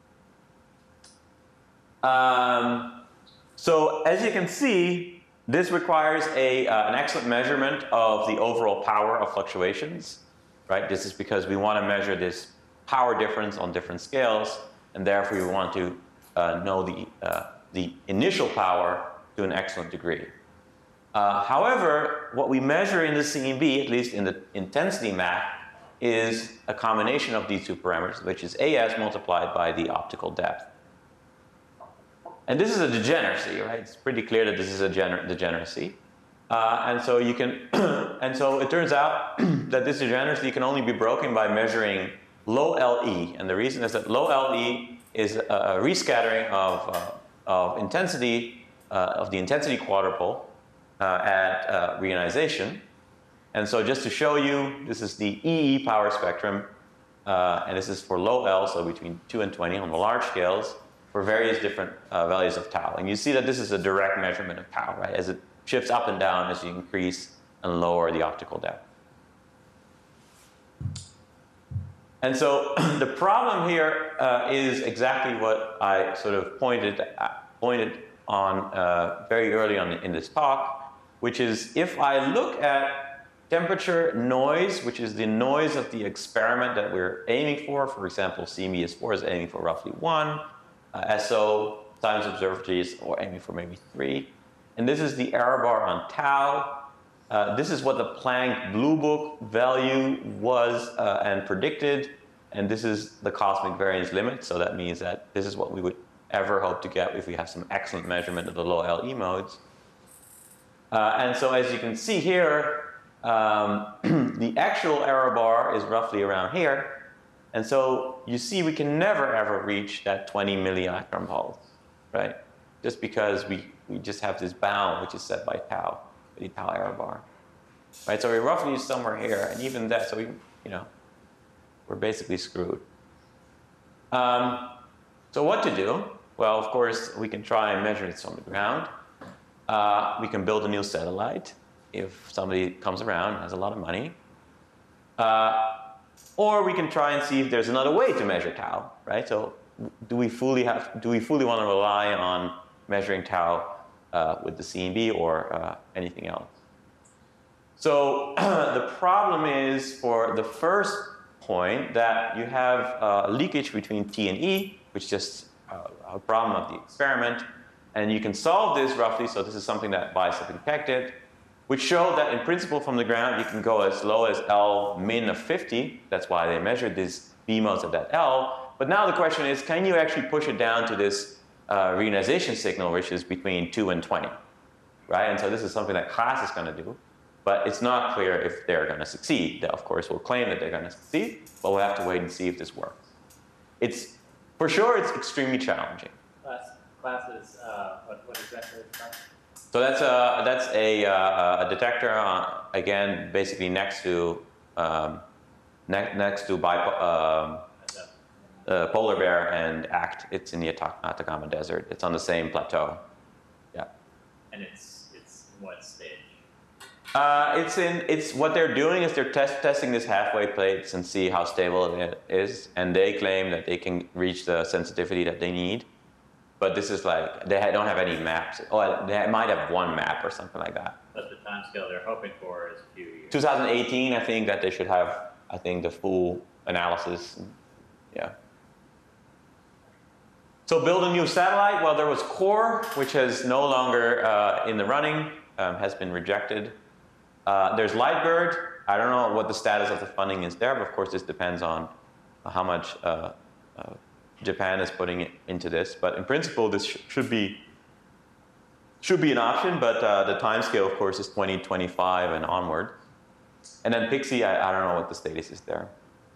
Um, so as you can see, this requires a, uh, an excellent measurement of the overall power of fluctuations, right? This is because we want to measure this power difference on different scales, and therefore we want to uh, know the, uh, the initial power to an excellent degree. Uh, however, what we measure in the C M B, at least in the intensity map, is a combination of these two parameters, which is A S multiplied by the optical depth. And this is a degeneracy, right? It's pretty clear that this is a degeneracy. Uh, and so you can, and so it turns out that this degeneracy can only be broken by measuring low L E. And the reason is that low L E is a, a rescattering of, uh, of intensity, uh, of the intensity quadrupole uh, at uh, reionization. And so just to show you, this is the E E power spectrum, uh, and this is for low L, so between two and twenty on the large scales, for various different uh, values of tau. And you see that this is a direct measurement of tau, right, as it shifts up and down as you increase and lower the optical depth. And so the problem here uh, is exactly what I sort of pointed, uh, pointed on uh, very early on in this talk, which is if I look at temperature noise, which is the noise of the experiment that we're aiming for, for example, C M E S four is aiming for roughly one, Uh, S O times observatories, or aiming for maybe three. And this is the error bar on tau. Uh, this is what the Planck Blue Book value was uh, and predicted. And this is the cosmic variance limit. So that means that this is what we would ever hope to get if we have some excellent measurement of the low L E modes. Uh, and so as you can see here, um, the actual error bar is roughly around here. And so you see we can never ever reach that twenty milliacuron volts, right? Just because we, we just have this bound which is set by tau, the tau error bar. Right? So we're roughly somewhere here, and even that, so we, you know, we're basically screwed. Um, so what to do? Well, of course, we can try and measure it from the ground. Uh, we can build a new satellite if somebody comes around and has a lot of money. Uh, Or we can try and see if there's another way to measure tau, right? So do we fully have, do we fully want to rely on measuring tau uh, with the C M B or uh, anything else? So the problem is for the first point that you have uh, leakage between T and E, which is just uh, a problem of the experiment. And you can solve this roughly, so this is something that Bicep detected, which showed that in principle from the ground you can go as low as L min of fifty. That's why they measured these B modes at that L. But now the question is, can you actually push it down to this uh, reionization signal, which is between two and twenty, right? And so this is something that class is going to do, but it's not clear if they're going to succeed. They, of course, will claim that they're going to succeed, but we'll have to wait and see if this works. It's, for sure, it's extremely challenging. Class, class is, uh, what, what exactly is class? So that's a, that's a, uh, a detector, uh, again, basically next to, um, ne next to bipo um, uh, Polar Bear and ACT. It's in the Ata Atacama Desert. It's on the same plateau. Yeah. And it's, it's what stage? Uh, it's in, it's, what they're doing is they're test, testing this halfway plates and see how stable it is. And they claim that they can reach the sensitivity that they need. But this is like, they don't have any maps. Oh, they might have one map or something like that. But the timescale they're hoping for is a few years. two thousand eighteen, I think that they should have, I think, the full analysis. Yeah. So build a new satellite. Well, there was Core, which is no longer uh, in the running, um, has been rejected. Uh, there's Lightbird. I don't know what the status of the funding is there, but of course this depends on how much uh, uh, Japan is putting it into this. But in principle, this sh should be should be an option. But uh, the timescale, of course, is twenty twenty-five and onward. And then Pixie, I, I don't know what the status is there.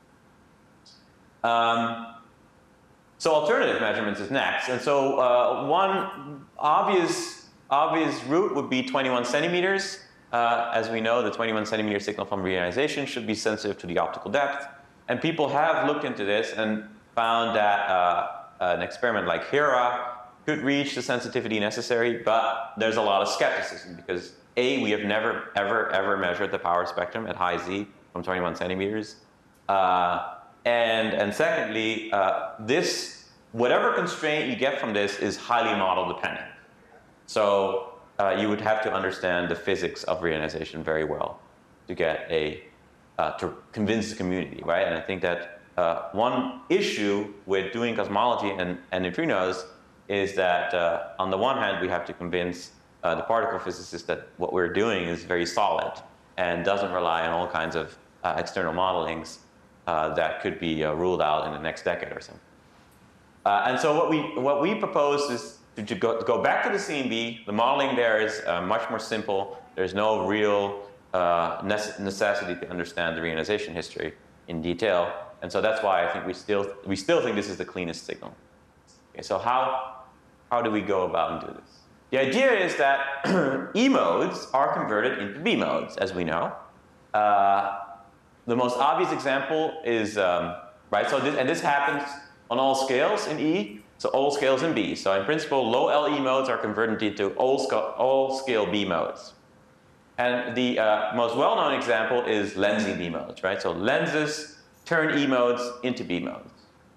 Um, so alternative measurements is next. And so uh, one obvious obvious route would be twenty-one centimeters. Uh, as we know, the twenty-one centimeter signal from reionization should be sensitive to the optical depth. And people have looked into this and found that uh, an experiment like HERA could reach the sensitivity necessary, but there's a lot of skepticism because A, we have never, ever, ever measured the power spectrum at high Z from twenty-one centimeters. Uh, and, and secondly, uh, this, whatever constraint you get from this is highly model dependent. So uh, you would have to understand the physics of reionization very well to get a, uh, to convince the community, right? And I think that uh, one issue with doing cosmology and, and neutrinos is that uh, on the one hand, we have to convince uh, the particle physicists that what we're doing is very solid and doesn't rely on all kinds of uh, external modelings uh, that could be uh, ruled out in the next decade or something. Uh, and so what we, what we propose is to, to, go, to go back to the C M B. The modeling there is uh, much more simple. There's no real uh, necessity to understand the reionization history in detail. And so that's why I think we still, we still think this is the cleanest signal. Okay, so how, how do we go about and do this? The idea is that E modes are converted into B modes, as we know. Uh, the most obvious example is, um, right, so this, and this happens on all scales in E, so all scales in B. So in principle, low L E modes are converted into all, sc all scale B modes. And the uh, most well-known example is lensing B modes, right? So lenses turn E modes into B modes.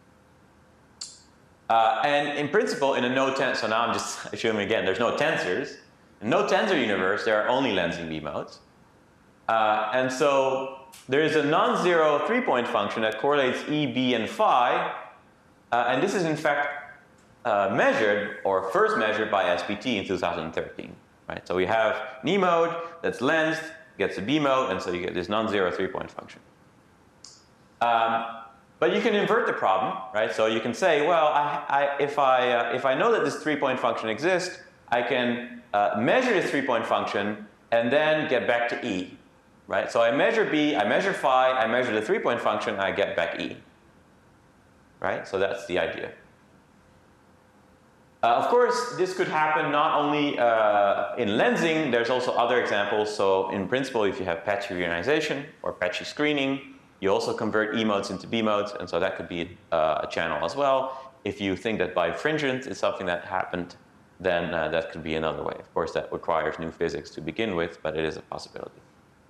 Uh, and in principle, in a no tensor, so now I'm just assuming again, there's no tensors. In no tensor universe, there are only lensing B modes. Uh, and so there is a non-zero three-point function that correlates E, B, and phi. Uh, and this is in fact uh, measured, or first measured by S P T in two thousand thirteen. Right? So we have an E mode that's lensed, gets a B mode, and so you get this non-zero three-point function. Um, But you can invert the problem, right? So you can say, well, I, I, if, I, uh, if I know that this three-point function exists, I can uh, measure this three-point function and then get back to E, right? So I measure B, I measure phi, I measure the three-point function, and I get back E, right? So that's the idea. Uh, of course, this could happen not only uh, in lensing, there's also other examples. So in principle, if you have patchy reionization or patchy screening, you also convert E modes into B modes, and so that could be uh, a channel as well. If you think that bifringent is something that happened, then uh, that could be another way. Of course, that requires new physics to begin with, but it is a possibility.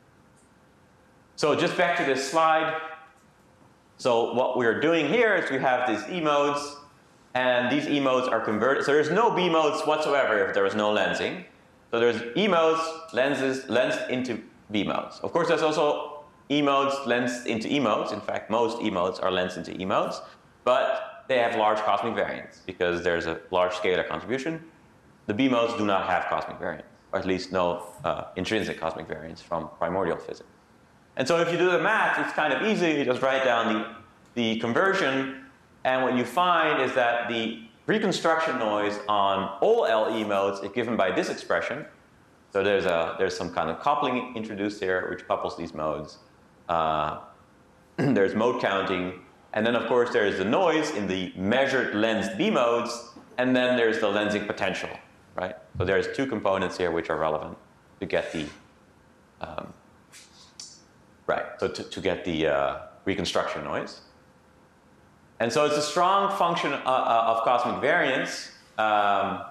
So just back to this slide. So what we're doing here is we have these E modes, and these E modes are converted. So there's no B modes whatsoever if there is no lensing. So there's E modes, lenses, lensed into B modes. Of course, there's also E modes lensed into E modes. In fact, most E modes are lensed into E modes, but they have large cosmic variance because there's a large scalar contribution. The B modes do not have cosmic variance, or at least no uh, intrinsic cosmic variance from primordial physics. And so if you do the math, it's kind of easy. You just write down the, the conversion, and what you find is that the reconstruction noise on all L E modes is given by this expression. So there's, a, there's some kind of coupling introduced here, which couples these modes. Uh, there's mode counting, and then of course there's the noise in the measured lensed B modes, and then there's the lensing potential right? So there's two components here which are relevant to get the, um, right, so to, to get the uh, reconstruction noise. And so it's a strong function uh, uh, of cosmic variance. Um,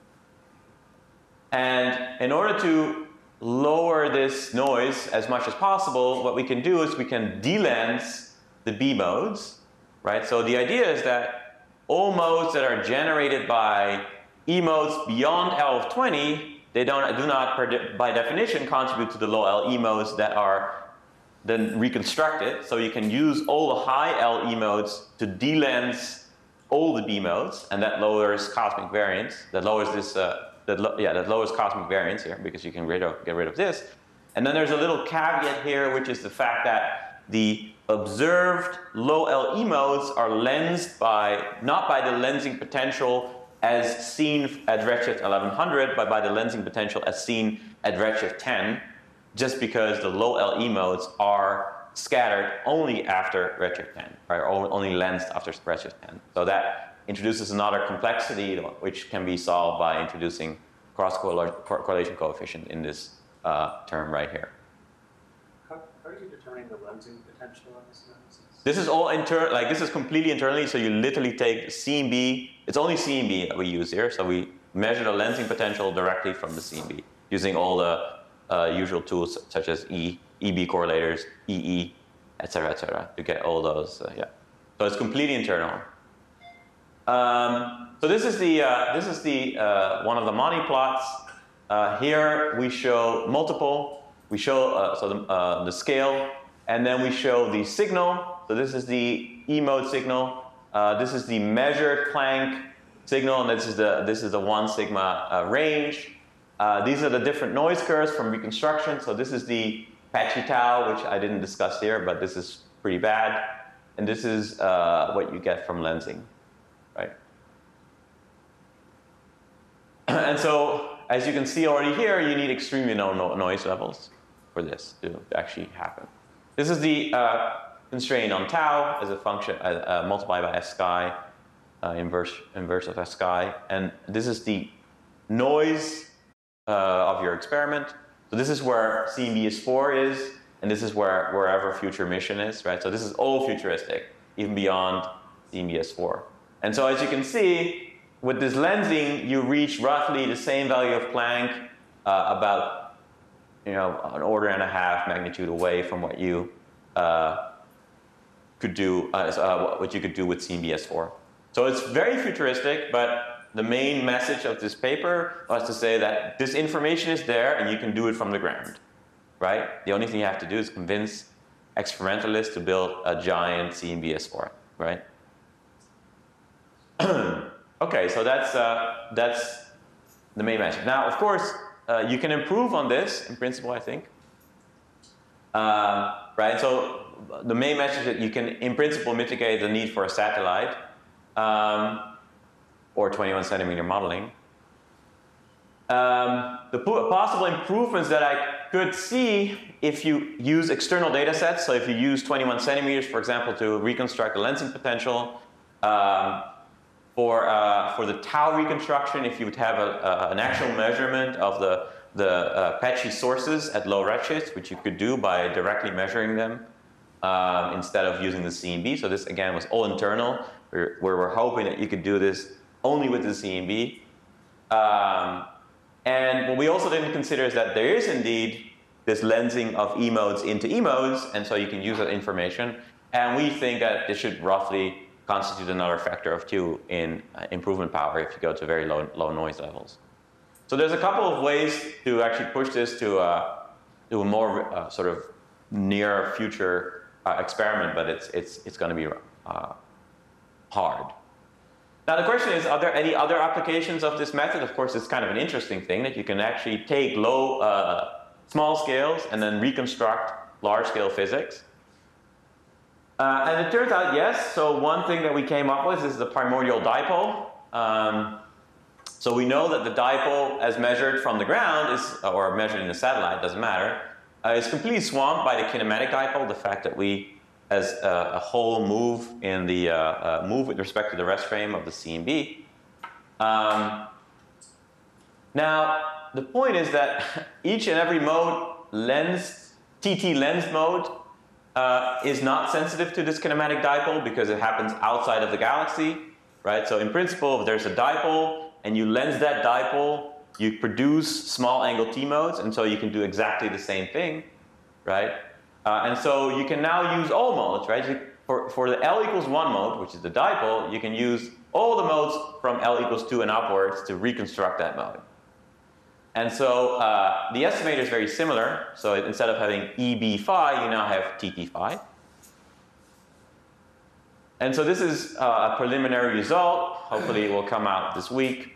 and in order to lower this noise as much as possible, what we can do is we can delens the B modes, right? So the idea is that all modes that are generated by E modes beyond L of twenty, they don't, do not, by definition, contribute to the low L E modes that are then reconstructed. So you can use all the high L E modes to delens all the B modes, and that lowers cosmic variance. That lowers this, uh, that lo yeah, that lowers cosmic variance here because you can rid of, get rid of this. And then there's a little caveat here, which is the fact that the observed low L E modes are lensed by, not by the lensing potential as seen at redshift eleven hundred, but by the lensing potential as seen at redshift ten, just because the low L E modes are scattered only after redshift ten, right, or only lensed after redshift ten. So that introduces another complexity which can be solved by introducing cross-correlation coefficient in this uh, term right here. How, how are you determining the lensing potential on this analysis? This is all internal, like this is completely internally, so you literally take C M B, it's only C M B that we use here, so we measure the lensing potential directly from the C M B using all the uh, usual tools such as E, E B correlators, E E, et cetera, et cetera, to get all those, uh, yeah. So it's completely internal. Um, so this is the, uh, this is the, uh, one of the Monty plots. Uh, here we show multiple, we show uh, so the, uh, the scale, and then we show the signal. So this is the E mode signal. Uh, this is the measured Planck signal, and this is the, this is the one sigma uh, range. Uh, these are the different noise curves from reconstruction. So this is the patchy tau, which I didn't discuss here, but this is pretty bad. And this is uh, what you get from lensing, right? And so, as you can see already here, you need extremely low no noise levels for this to actually happen. This is the uh, constraint on tau as a function uh, uh, multiplied by S sky, uh, inverse, inverse of S sky. And this is the noise uh, of your experiment. So this is where C M B S four is, and this is where wherever future mission is, right? So this is all futuristic, even beyond C M B S four. And so as you can see, with this lensing, you reach roughly the same value of Planck, uh, about you know an order and a half magnitude away from what you uh, could do, uh, uh, what you could do with C M B S four. So it's very futuristic, but the main message of this paper was to say that this information is there and you can do it from the ground, right? The only thing you have to do is convince experimentalists to build a giant C M B S four, right? Okay, so that's, uh, that's the main message. Now, of course, uh, you can improve on this, in principle, I think. Uh, right, so the main message is that you can, in principle, mitigate the need for a satellite um, or twenty-one centimeter modeling. Um, the possible improvements that I could see if you use external data sets, so if you use twenty-one centimeters, for example, to reconstruct the lensing potential, um, For, uh, for the tau reconstruction, if you would have a, uh, an actual measurement of the, the uh, patchy sources at low redshifts, which you could do by directly measuring them um, instead of using the C M B. So this, again, was all internal, where, where we're hoping that you could do this only with the C M B. Um, and what we also didn't consider is that there is indeed this lensing of E modes into E modes, and so you can use that information. And we think that this should roughly constitute another factor of two in uh, improvement power if you go to very low, low noise levels. So there's a couple of ways to actually push this to, uh, to a more uh, sort of near future uh, experiment, but it's, it's, it's going to be uh, hard. Now the question is, are there any other applications of this method? Of course, it's kind of an interesting thing that you can actually take low, uh, small scales and then reconstruct large scale physics. Uh, and it turns out, yes, so one thing that we came up with is the primordial dipole. Um, so we know that the dipole, as measured from the ground, is, or measured in the satellite, doesn't matter, uh, is completely swamped by the kinematic dipole, the fact that we, as a, a whole, move in the, uh, uh, move with respect to the rest frame of the C M B. Um, Now, the point is that each and every mode, lens, T T lens mode, uh, is not sensitive to this kinematic dipole because it happens outside of the galaxy, right? So in principle, if there's a dipole and you lens that dipole, you produce small angle T modes, and so you can do exactly the same thing, right? Uh, and so you can now use all modes, right? You, for, for the L equals one mode, which is the dipole, you can use all the modes from L equals two and upwards to reconstruct that mode. And so uh, the estimator is very similar. So instead of having E B phi, you now have T T phi. And so this is uh, a preliminary result. Hopefully it will come out this week.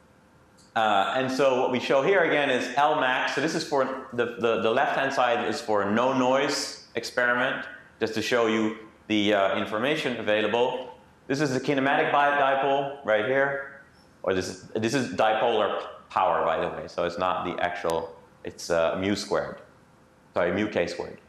Uh, and so what we show here again is L max. So this is for the, the, the left-hand side is for a no noise experiment, just to show you the uh, information available. This is the kinematic dipole right here. Or this is, this is dipolar power, by the way. So it's not the actual, it's uh, mu squared. Sorry, mu k squared.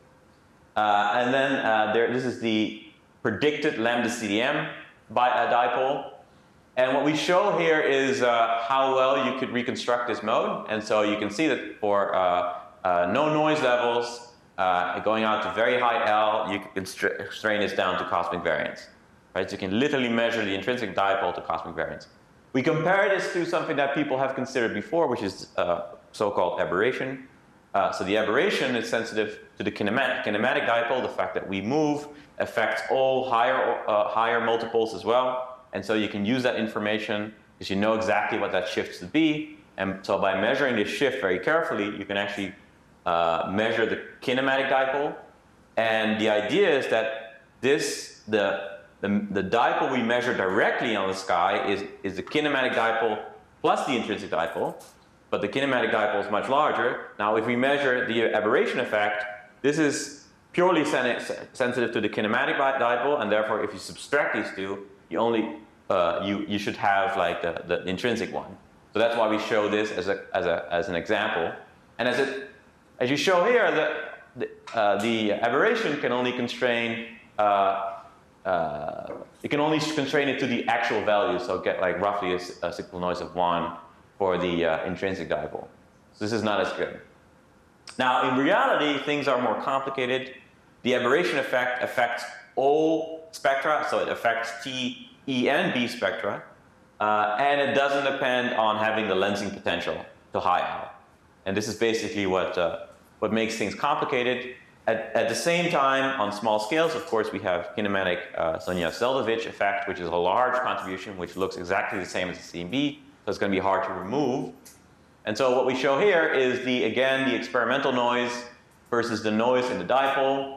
Uh, and then uh, there, this is the predicted lambda C D M by a dipole. And what we show here is uh, how well you could reconstruct this mode. And so you can see that for uh, uh, no noise levels, uh, going out to very high L, you can constrain this down to cosmic variance. Right? So you can literally measure the intrinsic dipole to cosmic variance. We compare this to something that people have considered before, which is uh, so-called aberration. Uh, so the aberration is sensitive to the kinematic, kinematic dipole. The fact that we move affects all higher, uh, higher multiples as well. And so you can use that information because you know exactly what that shift should be. And so by measuring this shift very carefully, you can actually uh, measure the kinematic dipole. And the idea is that this, the, the, the dipole we measure directly on the sky is, is the kinematic dipole plus the intrinsic dipole. But the kinematic dipole is much larger. Now, if we measure the aberration effect, this is purely sen sensitive to the kinematic dipole. And therefore, if you subtract these two, you only uh, you you should have like the, the intrinsic one. So that's why we show this as a as a as an example. And as it as you show here, the the, uh, the aberration can only constrain uh, uh, it can only constrain it to the actual value. So get like roughly a, a signal noise of one for the uh, intrinsic dipole. So this is not as good. Now in reality, things are more complicated. The aberration effect affects all spectra, so it affects T, E, and B spectra, uh, and it doesn't depend on having the lensing potential to high L. And this is basically what, uh, what makes things complicated. At, at the same time, on small scales, of course, we have kinematic uh, Sonia-Zeldovich effect, which is a large contribution, which looks exactly the same as the C M B, so it's going to be hard to remove. And so what we show here is, the again, the experimental noise versus the noise in the dipole.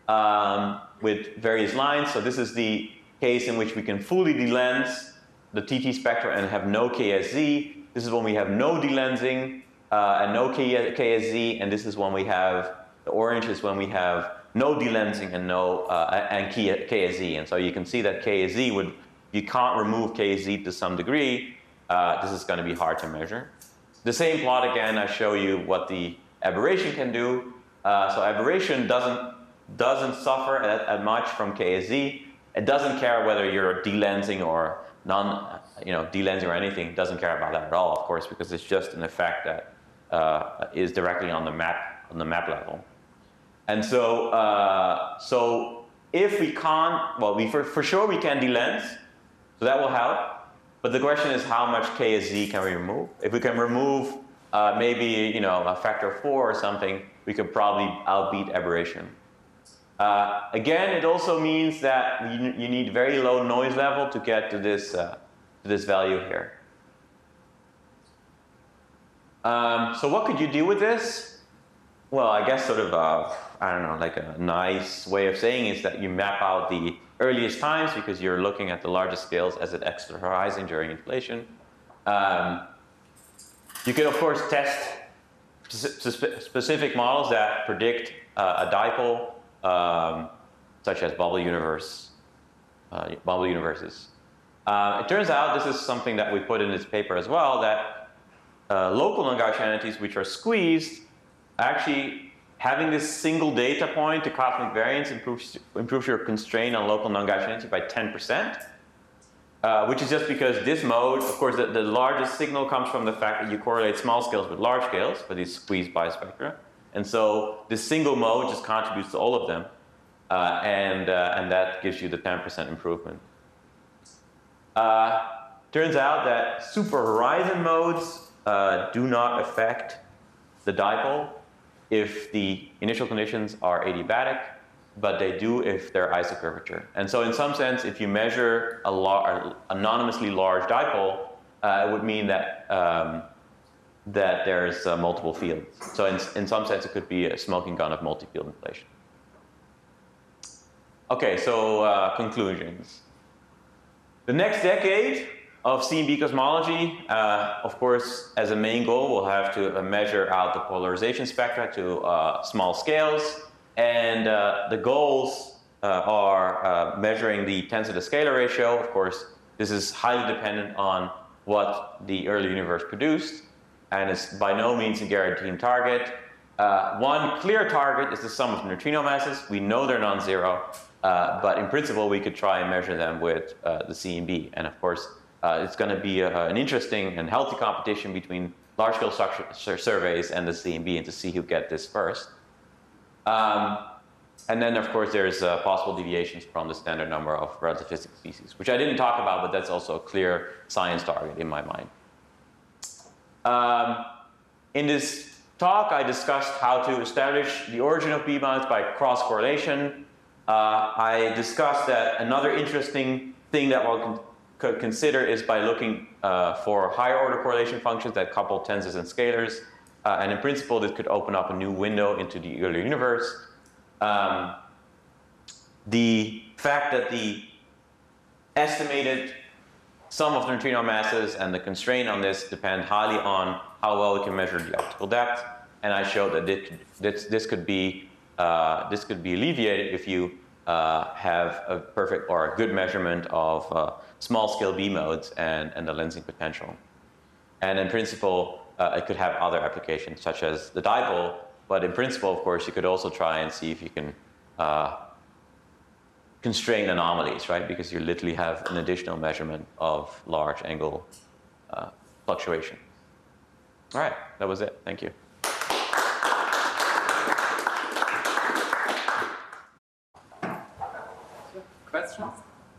Um, with various lines. So this is the case in which we can fully delens the T T spectra and have no K S Z. This is when we have no delensing uh, and no K S Z, and this is when we have, the orange is when we have no delensing and no uh, and K S Z. And so you can see that K S Z would, you can't remove K S Z to some degree. Uh, this is going to be hard to measure. The same plot again, I show you what the aberration can do. Uh, so aberration doesn't doesn't suffer at, at much from K S Z. It doesn't care whether you're delensing or non, you know, delensing or anything. It doesn't care about that at all, of course, because it's just an effect that uh, is directly on the map on the map level. And so, uh, so if we can't, well, we for, for sure we can delens, so that will help. But the question is, how much K S Z can we remove? If we can remove uh, maybe, you know, a factor of four or something, we could probably outbeat aberration. Uh, again, it also means that you, you need very low noise level to get to this, uh, to this value here. Um, so what could you do with this? Well, I guess sort of, uh, I don't know, like a nice way of saying is that you map out the earliest times because you're looking at the largest scales as it exits the horizon during inflation. Um, you can, of course, test spe specific models that predict uh, a dipole, Um, such as bubble universe, uh, bubble universes. Uh, it turns out, this is something that we put in this paper as well, that uh, local non-Gaussian entities which are squeezed, actually having this single data point to cosmic variance improves, improves your constraint on local non-Gaussian entity by ten percent. uh, which is just because this mode, of course, the, the largest signal comes from the fact that you correlate small scales with large scales for these squeezed bispectra. And so this single mode just contributes to all of them, uh, and, uh, and that gives you the ten percent improvement. Uh, turns out that super horizon modes uh, do not affect the dipole if the initial conditions are adiabatic, but they do if they're isocurvature. And so in some sense, if you measure a lar anonymously large dipole, uh, it would mean that, um, that there's uh, multiple fields. So in, in some sense, it could be a smoking gun of multi-field inflation. Okay, so uh, conclusions. The next decade of C M B cosmology, uh, of course, as a main goal, we'll have to uh, measure out the polarization spectra to uh, small scales. And uh, the goals uh, are uh, measuring the tensor to scalar ratio. Of course, this is highly dependent on what the early universe produced, and it's by no means a guaranteed target. Uh, one clear target is the sum of neutrino masses. We know they're non-zero, uh, but in principle, we could try and measure them with uh, the C M B. And of course, uh, it's going to be a, an interesting and healthy competition between large-scale structure surveys and the C M B, and to see who gets this first. Um, and then, of course, there's uh, possible deviations from the standard number of relativistic species, which I didn't talk about, but that's also a clear science target in my mind. Um, in this talk, I discussed how to establish the origin of B-modes by cross-correlation. Uh, I discussed that another interesting thing that we'll con could consider is by looking uh, for higher-order correlation functions that couple tensors and scalars. Uh, and in principle, this could open up a new window into the early universe. Um, the fact that the estimated sum of neutrino masses and the constraint on this depend highly on how well we can measure the optical depth. And I showed that this, this, this, could, be, uh, this could be alleviated if you uh, have a perfect or a good measurement of uh, small-scale B modes and, and the lensing potential. And in principle, Uh, it could have other applications, such as the dipole, but in principle, of course, you could also try and see if you can uh, constrain anomalies, right? Because you literally have an additional measurement of large angle uh, fluctuation. All right, that was it. Thank you. Questions?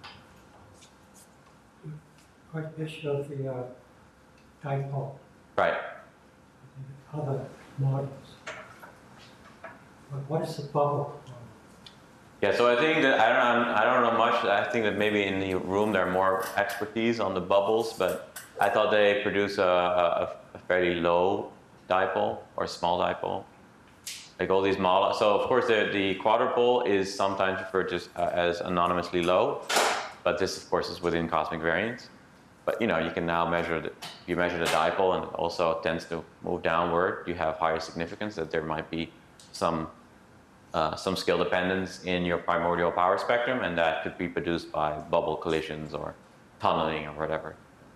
Quite issue of the uh, dipole. Right. Other models. But what is the bubble? Yeah, so I think that I don't, I don't know much. I think that maybe in the room there are more expertise on the bubbles, but I thought they produce a, a, a fairly low dipole or small dipole. Like all these models. So of course the, the quadrupole is sometimes referred to uh, as anonymously low, but this of course is within cosmic variance. But you know, you can now measure the, you measure the dipole, and it also tends to move downward. You have higher significance that there might be some uh, some scale dependence in your primordial power spectrum, and that could be produced by bubble collisions or tunneling or whatever.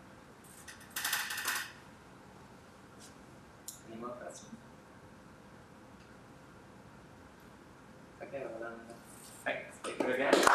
Any more questions? Okay, well then, thanks. Thank you again.